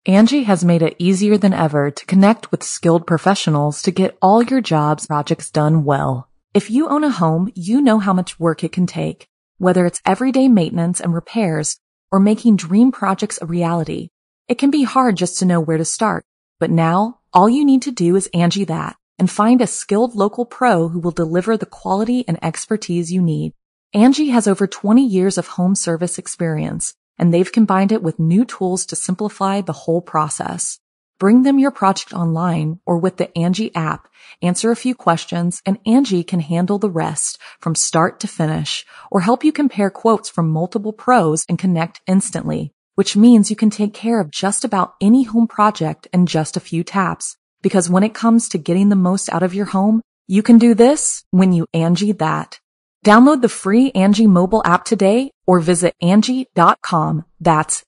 Angie has made it easier than ever to connect with skilled professionals to get all your jobs projects done well. If you own a home, you know how much work it can take, whether it's everyday maintenance and repairs or making dream projects a reality. It can be hard just to know where to start, but now all you need to do is Angie that and find a skilled local pro who will deliver the quality and expertise you need. Angie has over 20 years of home service experience, and they've combined it with new tools to simplify the whole process. Bring them your project online or with the Angie app, answer a few questions, and Angie can handle the rest from start to finish, or help you compare quotes from multiple pros and connect instantly, which means you can take care of just about any home project in just a few taps. Because when it comes to getting the most out of your home, you can do this when you Angie that. Download the free Angie mobile app today or visit Angie.com. That's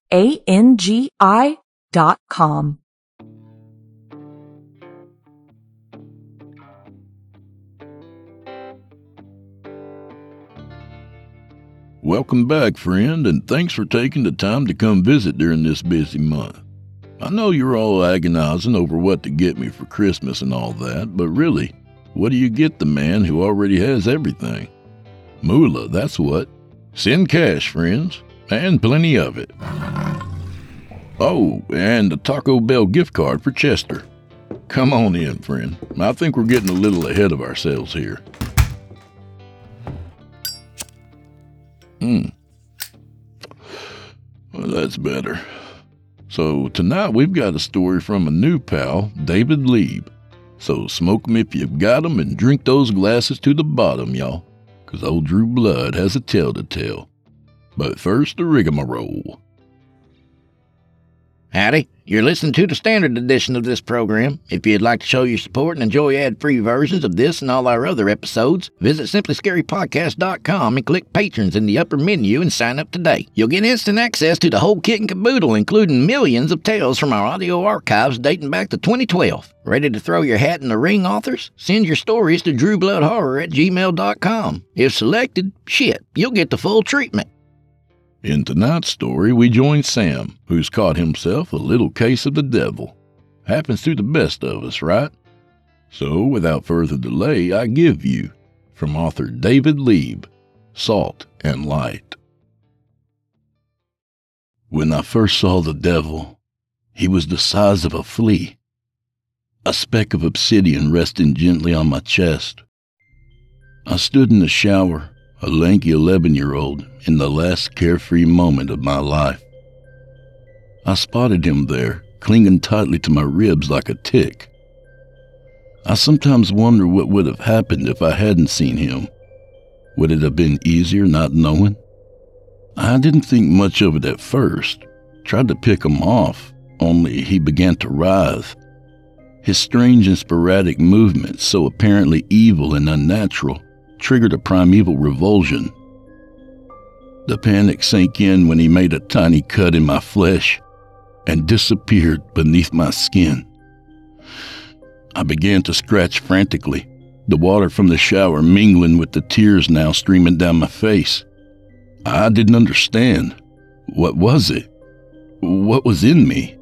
ANGI.com. Welcome back, friend, and thanks for taking the time to come visit during this busy month. I know you're all agonizing over what to get me for Christmas and all that, but really, what do you get the man who already has everything? Moolah, that's what. Send cash, friends, and plenty of it. Oh, and a Taco Bell gift card for Chester. Come on in, friend. I think we're getting a little ahead of ourselves here. Well, that's better. So tonight we've got a story from a new pal, David Lieb. So smoke 'em if you've got 'em and drink those glasses to the bottom, y'all, 'cause old Drew Blood has a tale to tell. But first, the rigmarole. Howdy, you're listening to the standard edition of this program. If you'd like to show your support and enjoy ad-free versions of this and all our other episodes, visit simplyscarypodcast.com and click Patrons in the upper menu and sign up today. You'll get instant access to the whole kit and caboodle, including millions of tales from our audio archives dating back to 2012. Ready to throw your hat in the ring, authors? Send your stories to drewbloodhorror@gmail.com. If selected, you'll get the full treatment. In tonight's story, we join Sam, who's caught himself a little case of the devil. Happens to the best of us, right? So, without further delay, I give you, from author David Lieb, Salt and Light. When I first saw the devil, he was the size of a flea, a speck of obsidian resting gently on my chest. I stood in the shower, a lanky 11-year-old, in the last carefree moment of my life. I spotted him there, clinging tightly to my ribs like a tick. I sometimes wonder what would have happened if I hadn't seen him. Would it have been easier not knowing? I didn't think much of it at first, tried to pick him off, only he began to writhe. His strange and sporadic movements, so apparently evil and unnatural, triggered a primeval revulsion. The panic sank in when he made a tiny cut in my flesh and disappeared beneath my skin. I began to scratch frantically, the water from the shower mingling with the tears now streaming down my face. I didn't understand. What was it? What was in me?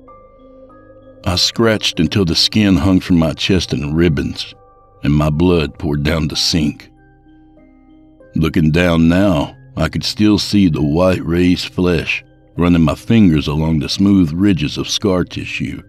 I scratched until the skin hung from my chest in ribbons, and my blood poured down the sink. Looking down now, I could still see the white raised flesh, running my fingers along the smooth ridges of scar tissue.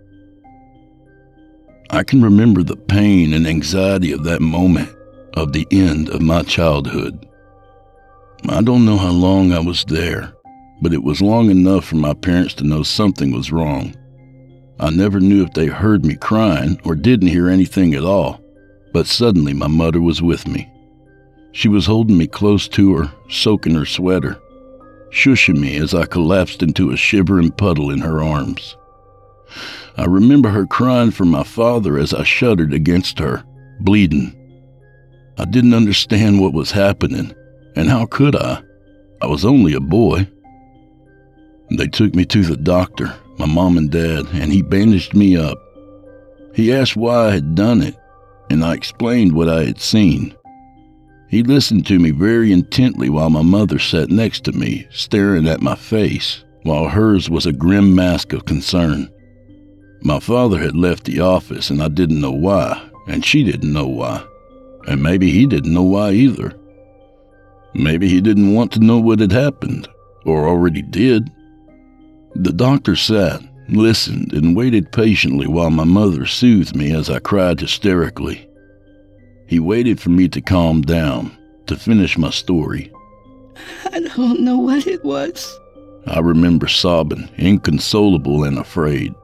I can remember the pain and anxiety of that moment, of the end of my childhood. I don't know how long I was there, but it was long enough for my parents to know something was wrong. I never knew if they heard me crying or didn't hear anything at all, but suddenly my mother was with me. She was holding me close to her, soaking her sweater, shushing me as I collapsed into a shivering puddle in her arms. I remember her crying for my father as I shuddered against her, bleeding. I didn't understand what was happening, and how could I? I was only a boy. They took me to the doctor, my mom and dad, and he bandaged me up. He asked why I had done it, and I explained what I had seen. He listened to me very intently while my mother sat next to me, staring at my face, while hers was a grim mask of concern. My father had left the office and I didn't know why, and she didn't know why. And maybe he didn't know why either. Maybe he didn't want to know what had happened, or already did. The doctor sat, listened, and waited patiently while my mother soothed me as I cried hysterically. He waited for me to calm down, to finish my story. I don't know what it was. I remember sobbing, inconsolable and afraid.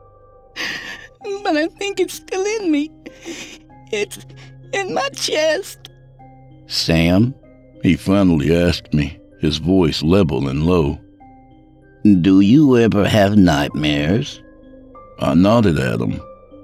But I think it's still in me. It's in my chest. Sam, He finally asked me, his voice level and low. do you ever have nightmares? I nodded at him.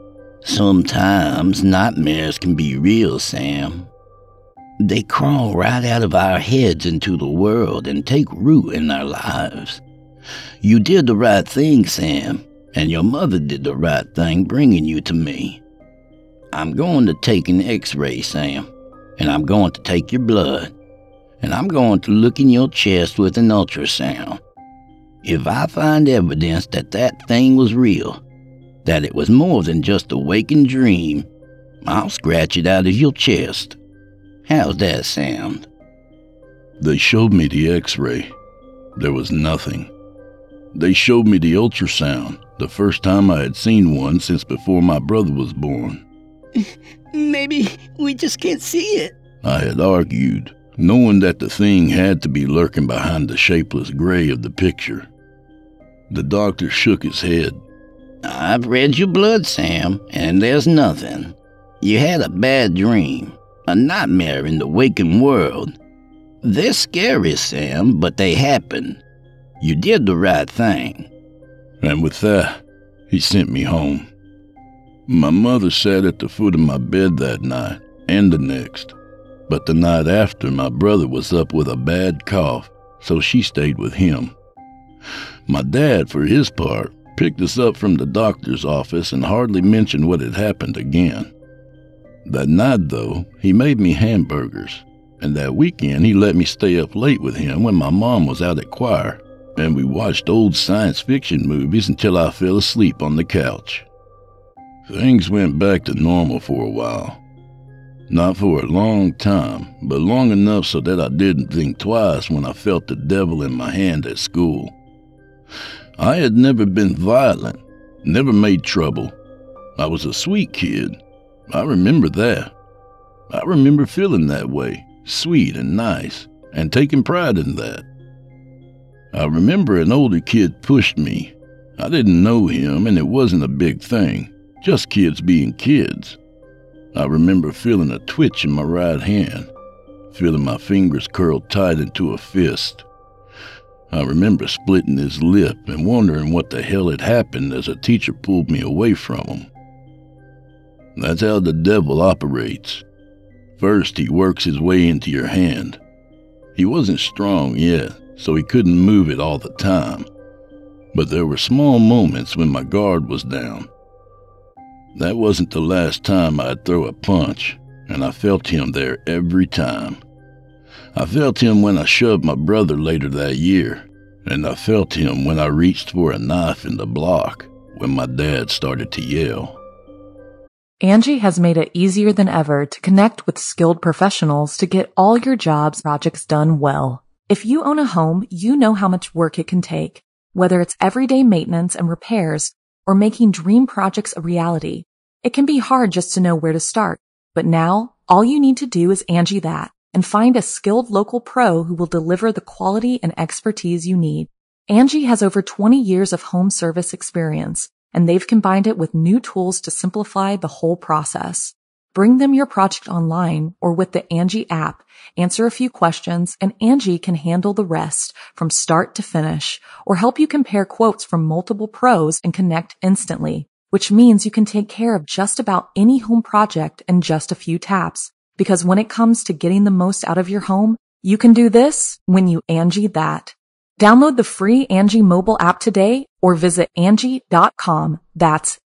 Sometimes nightmares can be real, Sam. They crawl right out of our heads into the world and take root in our lives. You did the right thing, Sam, and your mother did the right thing bringing you to me. I'm going to take an x-ray, Sam, and I'm going to take your blood, and I'm going to look in your chest with an ultrasound. If I find evidence that that thing was real, that it was more than just a waking dream, I'll scratch it out of your chest. How's that sound? They showed me the x-ray. There was nothing. They showed me the ultrasound, the first time I had seen one since before my brother was born. Maybe we just can't see it. I had argued, knowing that the thing had to be lurking behind the shapeless gray of the picture. The doctor shook his head. I've read your blood, Sam, and there's nothing. You had a bad dream, a nightmare in the waking world. They're scary, Sam, but they happen. You did the right thing. And with that, he sent me home. My mother sat at the foot of my bed that night, and the next. But the night after, my brother was up with a bad cough, so she stayed with him. My dad, for his part, picked us up from the doctor's office and hardly mentioned what had happened again. That night, though, he made me hamburgers, and that weekend he let me stay up late with him when my mom was out at choir, and we watched old science fiction movies until I fell asleep on the couch. Things went back to normal for a while. Not for a long time, but long enough so that I didn't think twice when I felt the devil in my hand at school. I had never been violent, never made trouble. I was a sweet kid. I remember that. I remember feeling that way, sweet and nice, and taking pride in that. I remember an older kid pushed me. I didn't know him, and it wasn't a big thing, just kids being kids. I remember feeling a twitch in my right hand, feeling my fingers curled tight into a fist. I remember splitting his lip and wondering what the hell had happened as a teacher pulled me away from him. That's how the devil operates. First, he works his way into your hand. He wasn't strong yet, so he couldn't move it all the time. But there were small moments when my guard was down. That wasn't the last time I'd throw a punch, and I felt him there every time. I felt him when I shoved my brother later that year, and I felt him when I reached for a knife in the block when my dad started to yell. Angie has made it easier than ever to connect with skilled professionals to get all your jobs projects done well. If you own a home, you know how much work it can take, whether it's everyday maintenance and repairs or making dream projects a reality. It can be hard just to know where to start, but now all you need to do is Angie that and find a skilled local pro who will deliver the quality and expertise you need. Angie has over 20 years of home service experience, and they've combined it with new tools to simplify the whole process. Bring them your project online or with the Angie app, answer a few questions, and Angie can handle the rest from start to finish or help you compare quotes from multiple pros and connect instantly, which means you can take care of just about any home project in just a few taps. Because when it comes to getting the most out of your home, you can do this when you Angie that. Download the free Angie mobile app today or visit Angie.com. That's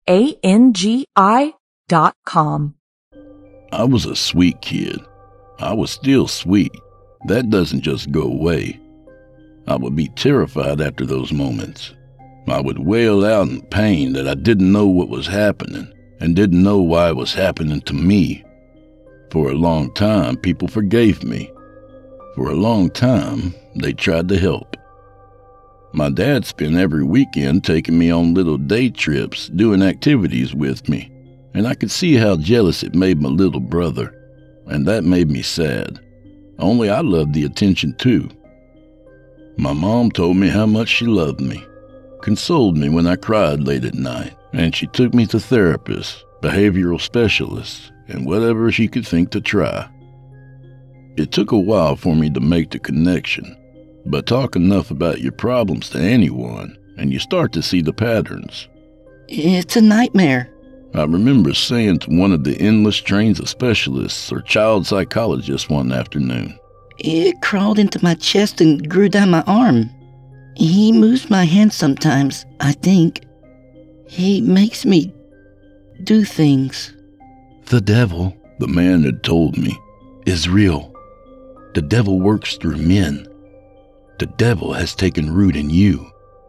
ANGI.com. I was a sweet kid. I was still sweet. That doesn't just go away. I would be terrified after those moments. I would wail out in pain that I didn't know what was happening and didn't know why it was happening to me. For a long time, people forgave me. For a long time, they tried to help. My dad spent every weekend taking me on little day trips, doing activities with me, and I could see how jealous it made my little brother, and that made me sad. Only I loved the attention too. My mom told me how much she loved me, consoled me when I cried late at night, and she took me to therapists, behavioral specialists, and whatever she could think to try. It took a while for me to make the connection, but talk enough about your problems to anyone, and you start to see the patterns. It's a nightmare. I remember saying to one of the endless trains of specialists or child psychologists one afternoon, It crawled into my chest and grew down my arm. He moves my hand sometimes, I think. He makes me do things. "The devil," the man had told me, "is real. The devil works through men. The devil has taken root in you."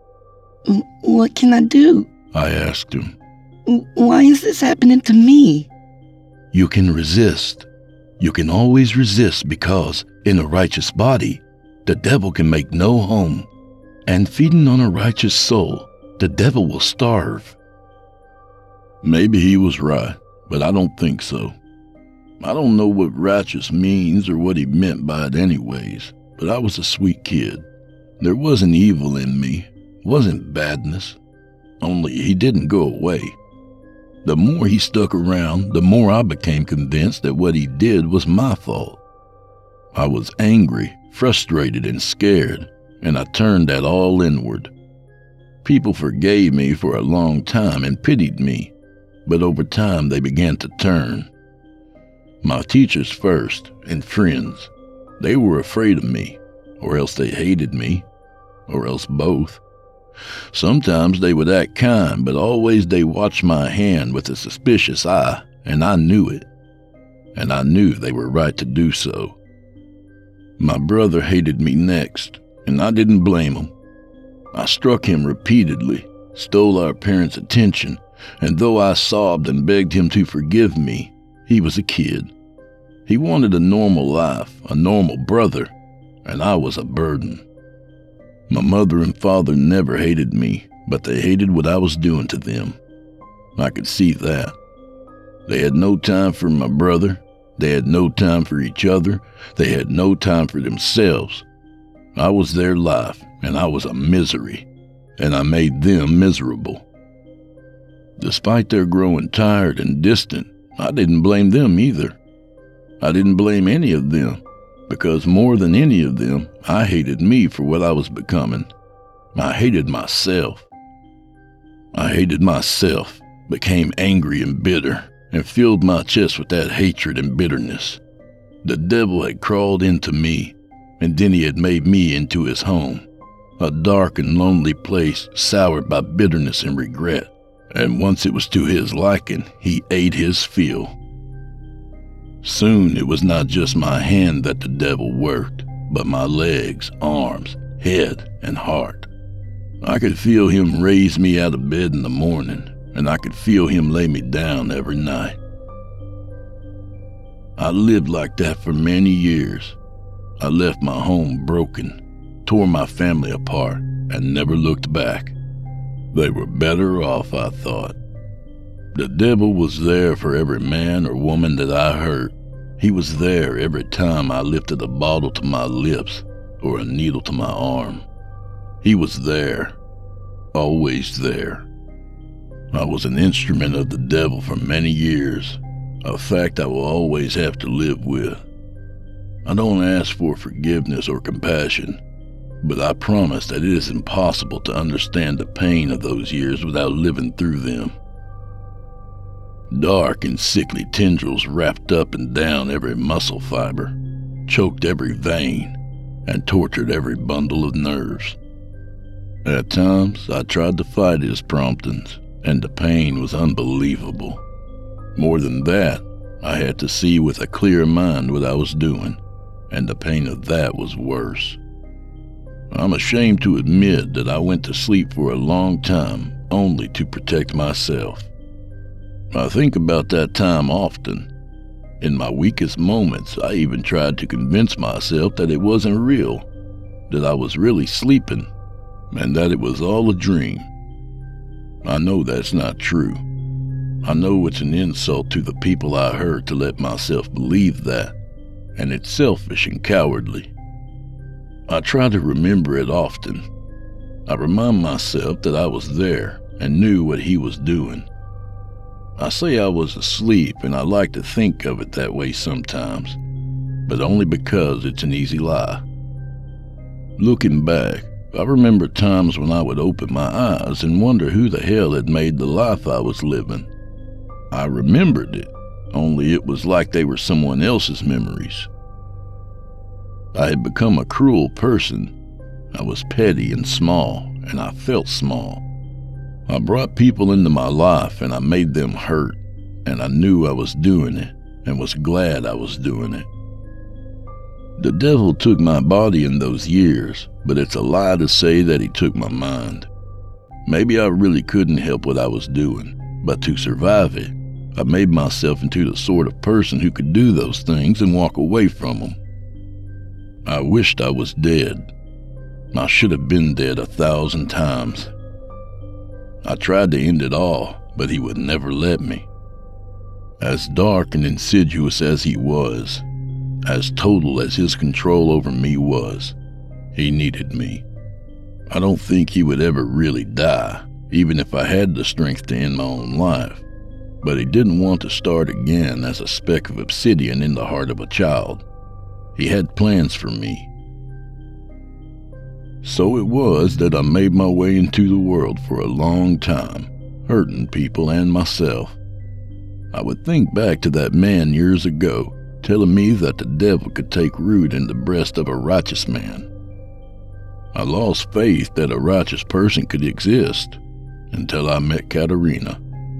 What can I do? I asked him. Why is this happening to me? "You can resist. You can always resist because, in a righteous body, the devil can make no home. And feeding on a righteous soul, the devil will starve." Maybe he was right, but I don't think so. I don't know what righteous means or what he meant by it anyways, but I was a sweet kid. There wasn't evil in me, wasn't badness. Only he didn't go away. The more he stuck around, the more I became convinced that what he did was my fault. I was angry, frustrated, and scared, and I turned that all inward. People forgave me for a long time and pitied me, but over time they began to turn. My teachers first, and friends. They were afraid of me, or else they hated me, or else both. Sometimes they would act kind, but always they watched my hand with a suspicious eye, and I knew it. And I knew they were right to do so. My brother hated me next, and I didn't blame him. I struck him repeatedly, stole our parents' attention, and though I sobbed and begged him to forgive me, he was a kid. He wanted a normal life, a normal brother, and I was a burden. My mother and father never hated me, but they hated what I was doing to them. I could see that. They had no time for my brother. They had no time for each other. They had no time for themselves. I was their life, and I was a misery, and I made them miserable. Despite their growing tired and distant, I didn't blame them either. I didn't blame any of them, because more than any of them, I hated me for what I was becoming. I hated myself. I hated myself, became angry and bitter, and filled my chest with that hatred and bitterness. The devil had crawled into me, and then he had made me into his home, a dark and lonely place soured by bitterness and regret. And once it was to his liking, he ate his fill. Soon it was not just my hand that the devil worked, but my legs, arms, head, and heart. I could feel him raise me out of bed in the morning, and I could feel him lay me down every night. I lived like that for many years. I left my home broken, tore my family apart, and never looked back. They were better off, I thought. The devil was there for every man or woman that I hurt. He was there every time I lifted a bottle to my lips or a needle to my arm. He was there, always there. I was an instrument of the devil for many years, a fact I will always have to live with. I don't ask for forgiveness or compassion, but I promise that it is impossible to understand the pain of those years without living through them. Dark and sickly tendrils wrapped up and down every muscle fiber, choked every vein, and tortured every bundle of nerves. At times, I tried to fight his promptings, and the pain was unbelievable. More than that, I had to see with a clear mind what I was doing, and the pain of that was worse. I'm ashamed to admit that I went to sleep for a long time only to protect myself. I think about that time often. In my weakest moments, I even tried to convince myself that it wasn't real, that I was really sleeping, and that it was all a dream. I know that's not true. I know it's an insult to the people I hurt to let myself believe that, and it's selfish and cowardly. I try to remember it often. I remind myself that I was there and knew what he was doing. I say I was asleep, and I like to think of it that way sometimes, but only because it's an easy lie. Looking back, I remember times when I would open my eyes and wonder who the hell had made the life I was living. I remembered it, only it was like they were someone else's memories. I had become a cruel person. I was petty and small, and I felt small. I brought people into my life and I made them hurt, and I knew I was doing it and was glad I was doing it. The devil took my body in those years, but it's a lie to say that he took my mind. Maybe I really couldn't help what I was doing, but to survive it, I made myself into the sort of person who could do those things and walk away from them. I wished I was dead. I should have been dead 1,000 times. I tried to end it all, but he would never let me. As dark and insidious as he was, as total as his control over me was, he needed me. I don't think he would ever really die, even if I had the strength to end my own life, but he didn't want to start again as a speck of obsidian in the heart of a child. He had plans for me. So it was that I made my way into the world for a long time, hurting people and myself. I would think back to that man years ago, telling me that the devil could take root in the breast of a righteous man. I lost faith that a righteous person could exist until I met Katerina.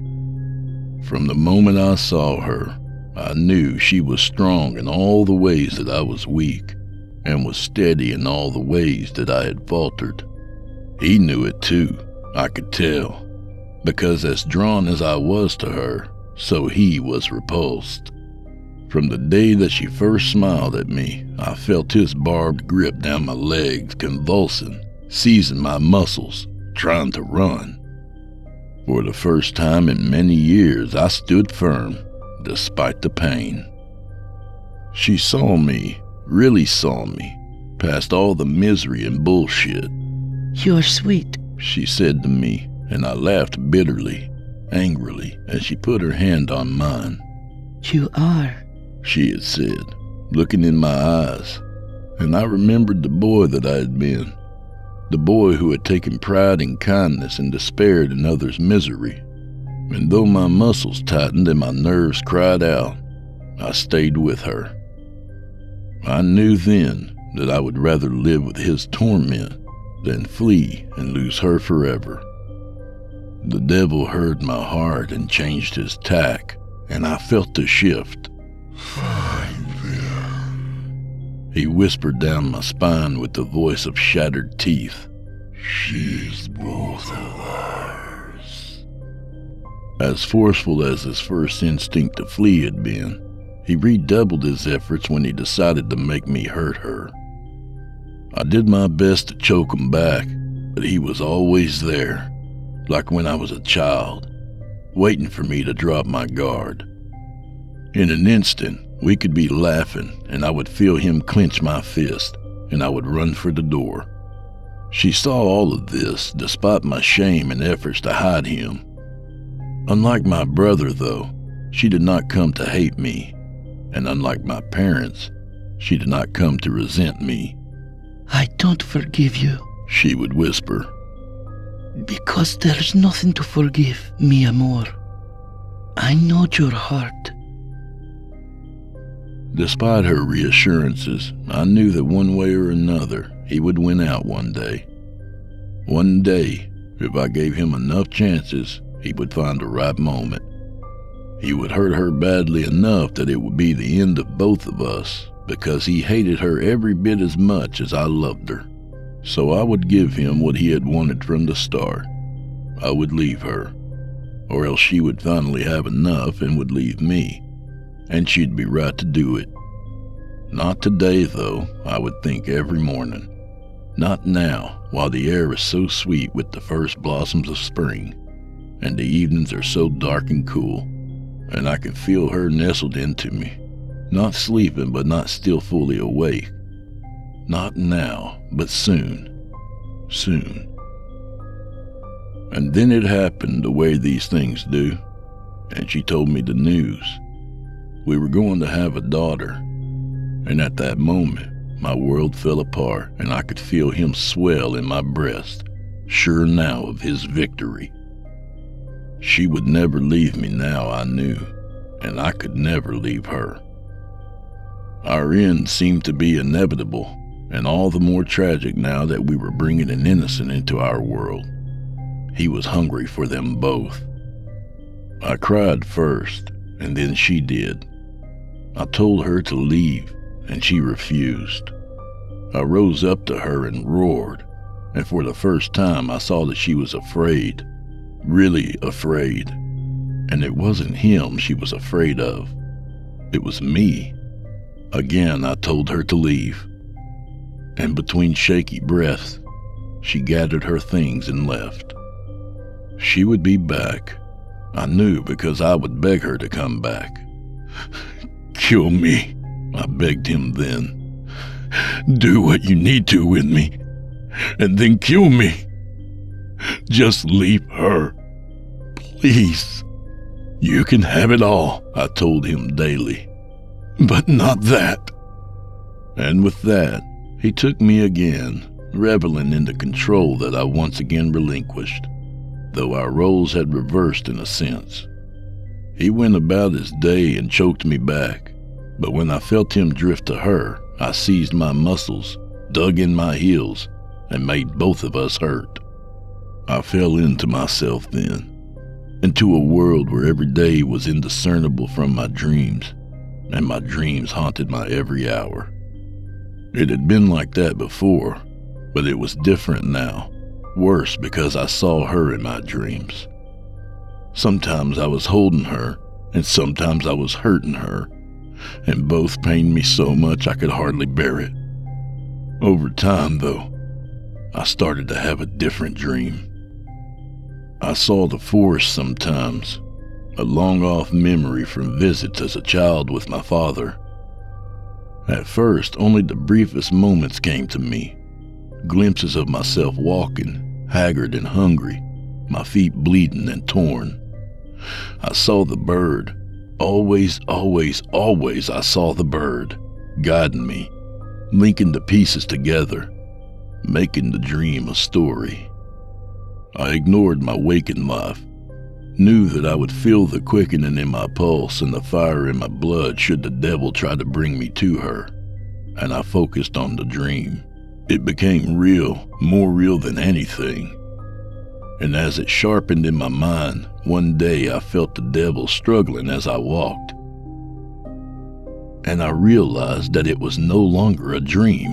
From the moment I saw her, I knew she was strong in all the ways that I was weak, and was steady in all the ways that I had faltered. He knew it too, I could tell, because as drawn as I was to her, so he was repulsed. From the day that she first smiled at me, I felt his barbed grip down my legs, convulsing, seizing my muscles, trying to run. For the first time in many years, I stood firm, despite the pain. She saw me, really saw me, past all the misery and bullshit. You're sweet, she said to me, and I laughed bitterly, angrily, as she put her hand on mine. You are, she had said, looking in my eyes, and I remembered the boy that I had been, the boy who had taken pride in kindness and despaired in others' misery. And though my muscles tightened and my nerves cried out, I stayed with her. I knew then that I would rather live with his torment than flee and lose her forever. The devil heard my heart and changed his tack, and I felt the shift. Find them. He whispered down my spine with the voice of shattered teeth. She's both of ours. As forceful as his first instinct to flee had been, he redoubled his efforts when he decided to make me hurt her. I did my best to choke him back, but he was always there, like when I was a child, waiting for me to drop my guard. In an instant, we could be laughing, and I would feel him clench my fist, and I would run for the door. She saw all of this, despite my shame and efforts to hide him. Unlike my brother, though, she did not come to hate me, and unlike my parents, she did not come to resent me. I don't forgive you, she would whisper. Because there's nothing to forgive, mi amor. I know your heart. Despite her reassurances, I knew that one way or another, he would win out one day. One day, if I gave him enough chances, he would find the right moment. He would hurt her badly enough that it would be the end of both of us, because he hated her every bit as much as I loved her. So I would give him what he had wanted from the start. I would leave her, or else she would finally have enough and would leave me, and she'd be right to do it. Not today, though, I would think every morning. Not now, while the air is so sweet with the first blossoms of spring, and the evenings are so dark and cool, and I can feel her nestled into me, not sleeping but not still fully awake. Not now, but soon. Soon. And then it happened the way these things do, and she told me the news. We were going to have a daughter, and at that moment, my world fell apart and I could feel him swell in my breast, sure now of his victory. She would never leave me now, I knew, and I could never leave her. Our end seemed to be inevitable, and all the more tragic now that we were bringing an innocent into our world. He was hungry for them both. I cried first, and then she did. I told her to leave, and she refused. I rose up to her and roared, and for the first time I saw that she was afraid, really afraid. And it wasn't him she was afraid of. It was me. Again I told her to leave, and between shaky breaths, she gathered her things and left. She would be back, I knew, because I would beg her to come back. "Kill me," I begged him then. "Do what you need to with me, and then kill me. Just leave her, please. You can have it all," I told him daily, "but not that." And with that, he took me again, reveling in the control that I once again relinquished, though our roles had reversed in a sense. He went about his day and choked me back, but when I felt him drift to her, I seized my muscles, dug in my heels, and made both of us hurt. I fell into myself then, into a world where every day was indiscernible from my dreams, and my dreams haunted my every hour. It had been like that before, but it was different now, worse because I saw her in my dreams. Sometimes I was holding her, and sometimes I was hurting her, and both pained me so much I could hardly bear it. Over time, though, I started to have a different dream. I saw the forest sometimes, a long-off memory from visits as a child with my father. At first, only the briefest moments came to me, glimpses of myself walking, haggard and hungry, my feet bleeding and torn. I saw the bird. Always I saw the bird, guiding me, linking the pieces together, making the dream a story. I ignored my waking life, knew that I would feel the quickening in my pulse and the fire in my blood should the devil try to bring me to her, and I focused on the dream. It became real, more real than anything. And as it sharpened in my mind, one day I felt the devil struggling as I walked. And I realized that it was no longer a dream.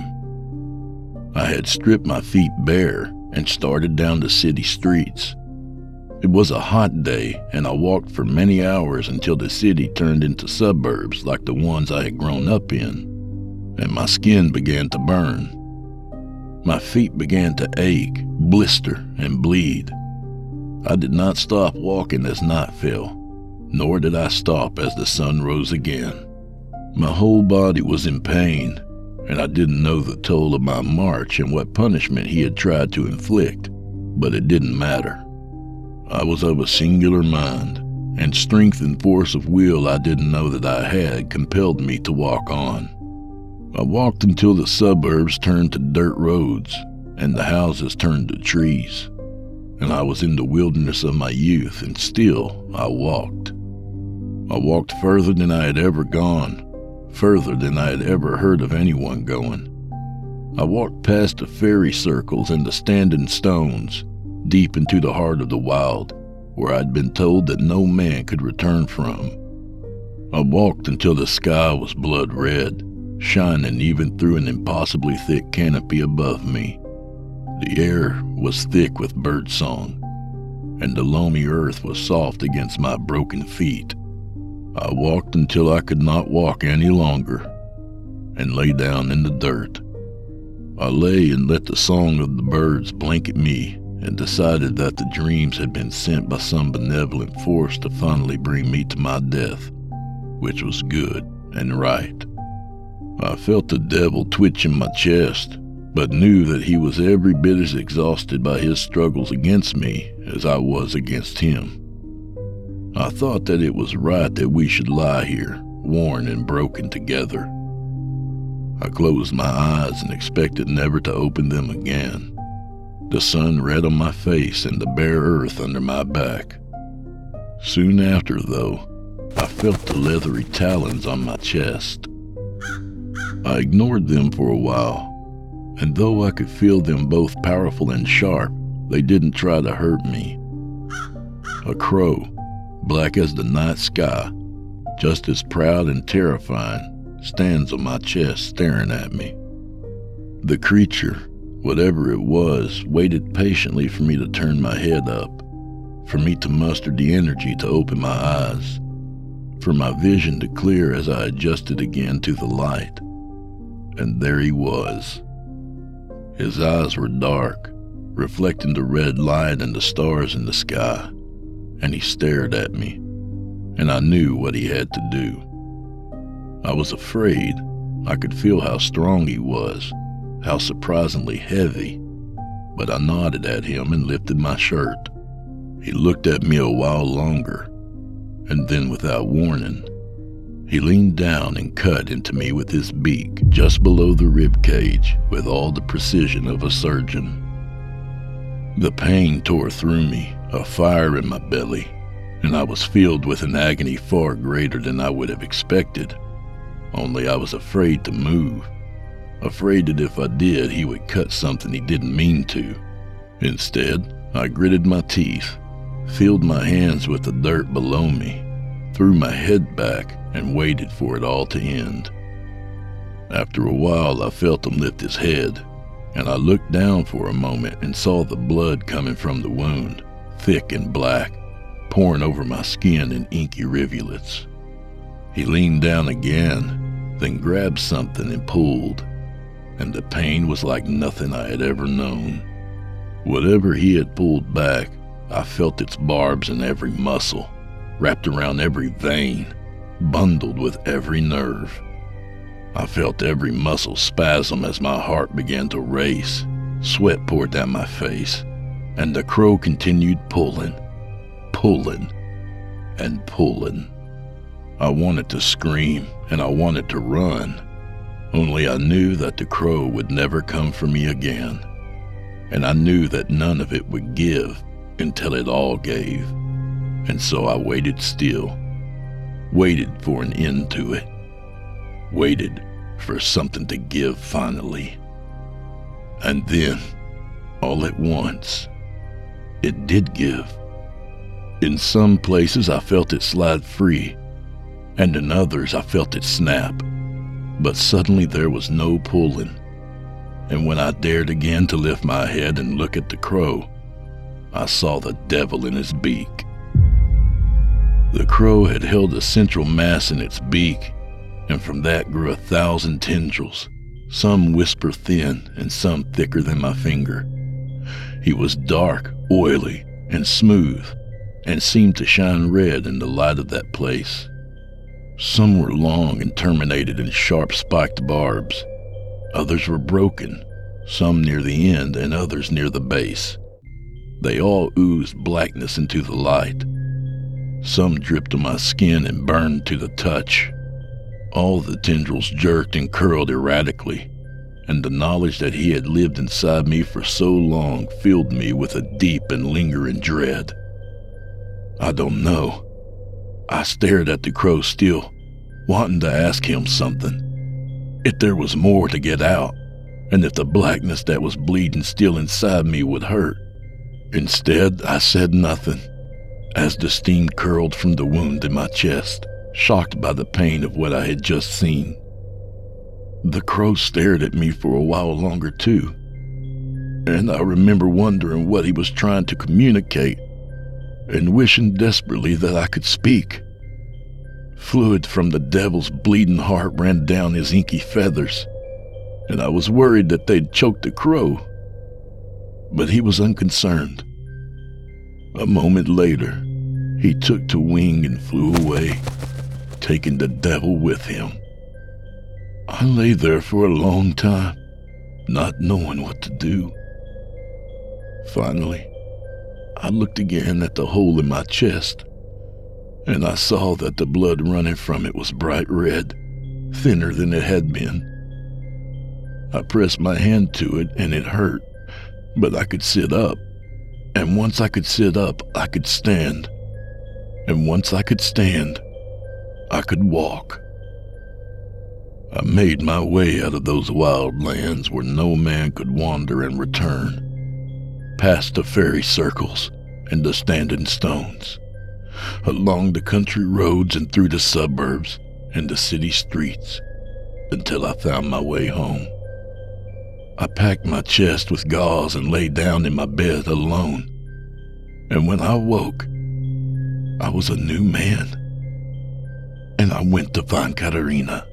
I had stripped my feet bare and started down the city streets. It was a hot day, and I walked for many hours until the city turned into suburbs like the ones I had grown up in, and my skin began to burn. My feet began to ache, blister, and bleed. I did not stop walking as night fell, nor did I stop as the sun rose again. My whole body was in pain, and I didn't know the toll of my march and what punishment he had tried to inflict, but it didn't matter. I was of a singular mind, and strength and force of will I didn't know that I had compelled me to walk on. I walked until the suburbs turned to dirt roads, and the houses turned to trees, and I was in the wilderness of my youth, and still I walked. I walked further than I had ever gone, further than I had ever heard of anyone going. I walked past the fairy circles and the standing stones, deep into the heart of the wild, where I'd been told that no man could return from. I walked until the sky was blood red, shining even through an impossibly thick canopy above me, The air was thick with birdsong, and the loamy earth was soft against my broken feet. I walked until I could not walk any longer, and lay down in the dirt. I lay and let the song of the birds blanket me, and decided that the dreams had been sent by some benevolent force to finally bring me to my death, which was good and right. I felt the devil twitch in my chest, but knew that he was every bit as exhausted by his struggles against me as I was against him. I thought that it was right that we should lie here, worn and broken together. I closed my eyes and expected never to open them again. The sun red on my face and the bare earth under my back. Soon after, though, I felt the leathery talons on my chest. I ignored them for a while, and though I could feel them both powerful and sharp, they didn't try to hurt me. A crow, black as the night sky, just as proud and terrifying, stands on my chest staring at me. The creature, whatever it was, waited patiently for me to turn my head up, for me to muster the energy to open my eyes, for my vision to clear as I adjusted again to the light. And there he was. His eyes were dark, reflecting the red light and the stars in the sky, and he stared at me, and I knew what he had to do. I was afraid. I could feel how strong he was, how surprisingly heavy, but I nodded at him and lifted my shirt. He looked at me a while longer, and then without warning, he leaned down and cut into me with his beak just below the rib cage with all the precision of a surgeon. The pain tore through me, a fire in my belly, and I was filled with an agony far greater than I would have expected. Only I was afraid to move, afraid that if I did, he would cut something he didn't mean to. Instead, I gritted my teeth, filled my hands with the dirt below me, threw my head back, and waited for it all to end. After a while, I felt him lift his head, and I looked down for a moment and saw the blood coming from the wound, thick and black, pouring over my skin in inky rivulets. He leaned down again, then grabbed something and pulled, and the pain was like nothing I had ever known. Whatever he had pulled back, I felt its barbs in every muscle, wrapped around every vein, bundled with every nerve. I felt every muscle spasm as my heart began to race, sweat poured down my face, and the crow continued pulling, and pulling. I wanted to scream, and I wanted to run, only I knew that the crow would never come for me again, and I knew that none of it would give until it all gave, and so I waited still, waited for an end to it, waited for something to give finally. And then, all at once, it did give. In some places I felt it slide free, and in others I felt it snap, but suddenly there was no pulling, and when I dared again to lift my head and look at the crow, I saw the devil in his beak. The crow had held a central mass in its beak, and from that grew 1,000 tendrils, some whisper thin and some thicker than my finger. He was dark, oily, and smooth, and seemed to shine red in the light of that place. Some were long and terminated in sharp spiked barbs. Others were broken, some near the end and others near the base. They all oozed blackness into the light. Some dripped on my skin and burned to the touch. All the tendrils jerked and curled erratically, and the knowledge that he had lived inside me for so long filled me with a deep and lingering dread. I don't know. I stared at the crow still, wanting to ask him something. If there was more to get out, and if the blackness that was bleeding still inside me would hurt. Instead, I said nothing, as the steam curled from the wound in my chest, shocked by the pain of what I had just seen. The crow stared at me for a while longer too. and I remember wondering what he was trying to communicate and wishing desperately that I could speak. Fluid from the devil's bleeding heart ran down his inky feathers, and I was worried that they'd choke the crow. But he was unconcerned. A moment later, he took to wing and flew away, taking the devil with him. I lay there for a long time, not knowing what to do. Finally, I looked again at the hole in my chest, and I saw that the blood running from it was bright red, thinner than it had been. I pressed my hand to it, and it hurt, but I could sit up. And once I could sit up, I could stand. And once I could stand, I could walk. I made my way out of those wild lands where no man could wander and return, past the fairy circles and the standing stones, along the country roads and through the suburbs and the city streets, until I found my way home. I packed my chest with gauze and lay down in my bed alone. And when I woke, I was a new man. And I went to find Katerina.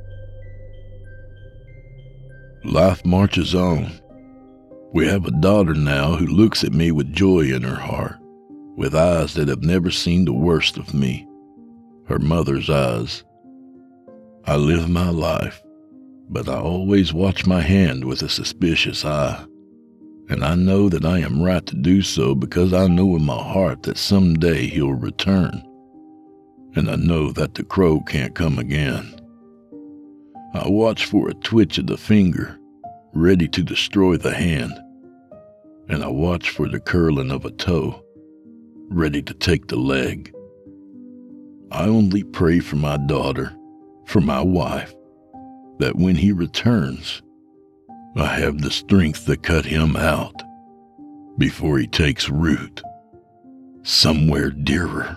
Life marches on. We have a daughter now who looks at me with joy in her heart, with eyes that have never seen the worst of me, her mother's eyes. I live my life, but I always watch my hand with a suspicious eye, and I know that I am right to do so because I know in my heart that someday he'll return, and I know that the crow can't come again. I watch for a twitch of the finger, ready to destroy the hand, and I watch for the curling of a toe, ready to take the leg. I only pray for my daughter, for my wife, that when he returns, I have the strength to cut him out before he takes root somewhere dearer.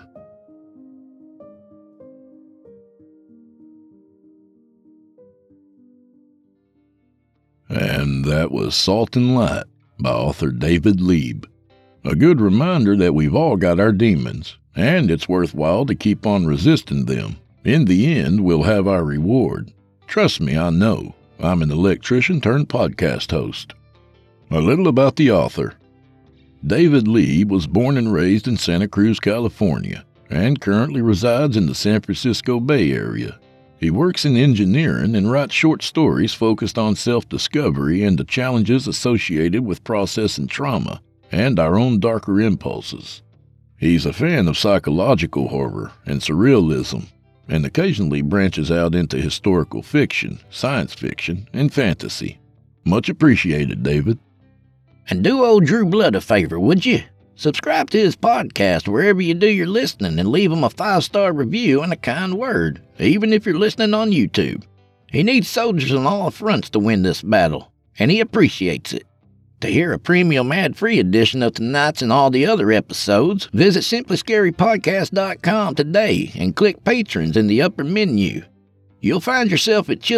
And that was Salt and Light by author David Lieb. A good reminder that we've all got our demons, and it's worthwhile to keep on resisting them. In the end, we'll have our reward. Trust me, I know. I'm an electrician turned podcast host. A little about the author. David Lieb was born and raised in Santa Cruz, California, and currently resides in the San Francisco Bay Area. He works in engineering and writes short stories focused on self-discovery and the challenges associated with processing trauma and our own darker impulses. He's a fan of psychological horror and surrealism, and occasionally branches out into historical fiction, science fiction, and fantasy. Much appreciated, David. And do old Drew Blood a favor, would you? Subscribe to his podcast wherever you do your listening and leave him a 5-star review and a kind word, even if you're listening on YouTube. He needs soldiers on all fronts to win this battle, and he appreciates it. To hear a premium ad-free edition of tonight's and all the other episodes, visit simplyscarypodcast.com today and click Patrons in the upper menu. You'll find yourself at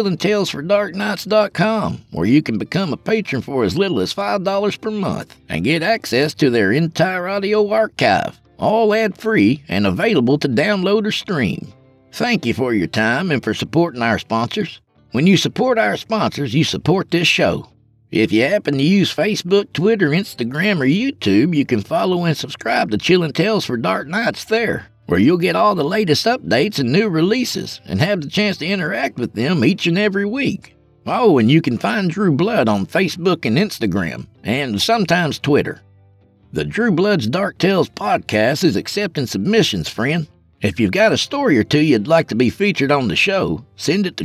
chillingtalesfordarknights.com, where you can become a patron for as little as $5 per month and get access to their entire audio archive, all ad-free and available to download or stream. Thank you for your time and for supporting our sponsors. When you support our sponsors, you support this show. If you happen to use Facebook, Twitter, Instagram, or YouTube, you can follow and subscribe to Chillin' Tales for Dark Nights there, where you'll get all the latest updates and new releases and have the chance to interact with them each and every week. Oh, and you can find Drew Blood on Facebook and Instagram, and sometimes Twitter. The Drew Blood's Dark Tales podcast is accepting submissions, friend. If you've got a story or two you'd like to be featured on the show, send it to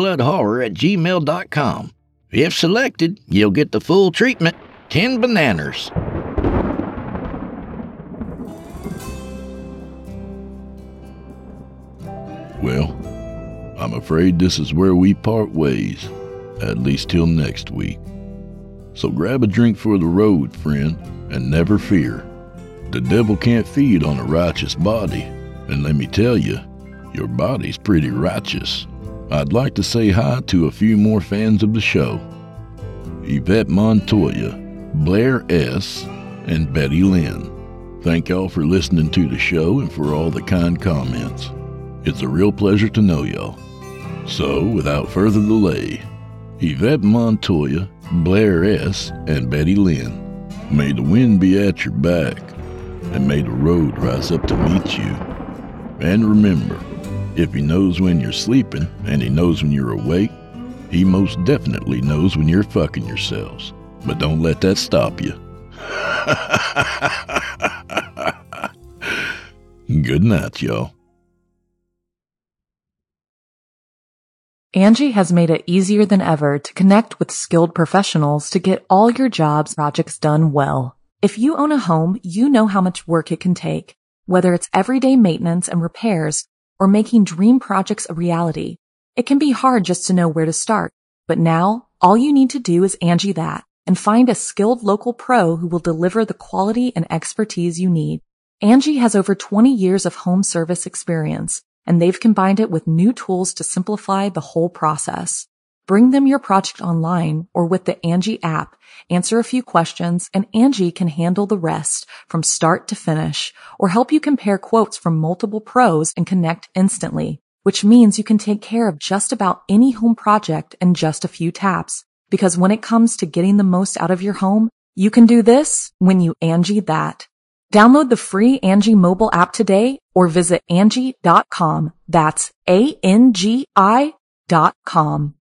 drewbloodhorror@gmail.com. If selected, you'll get the full treatment, 10 bananas. Well, I'm afraid this is where we part ways, at least till next week. So grab a drink for the road, friend, and never fear. The devil can't feed on a righteous body, and let me tell you, your body's pretty righteous. I'd like to say hi to a few more fans of the show. Yvette Montoya, Blair S., and Betty Lynn. Thank y'all for listening to the show and for all the kind comments. It's a real pleasure to know y'all. So, without further delay, Yvette Montoya, Blair S., and Betty Lynn, may the wind be at your back, and may the road rise up to meet you. And remember, if he knows when you're sleeping and he knows when you're awake, he most definitely knows when you're fucking yourselves. But don't let that stop you. Good night, y'all. Angie has made it easier than ever to connect with skilled professionals to get all your jobs projects done well. If you own a home, you know how much work it can take, whether it's everyday maintenance and repairs or making dream projects a reality. It can be hard just to know where to start, but now all you need to do is Angie that and find a skilled local pro who will deliver the quality and expertise you need. Angie has over 20 years of home service experience, and they've combined it with new tools to simplify the whole process. Bring them your project online or with the Angie app, answer a few questions, and Angie can handle the rest from start to finish or help you compare quotes from multiple pros and connect instantly, which means you can take care of just about any home project in just a few taps. Because when it comes to getting the most out of your home, you can do this when you Angie that. Download the free Angie mobile app today or visit Angie.com. That's ANGI.com.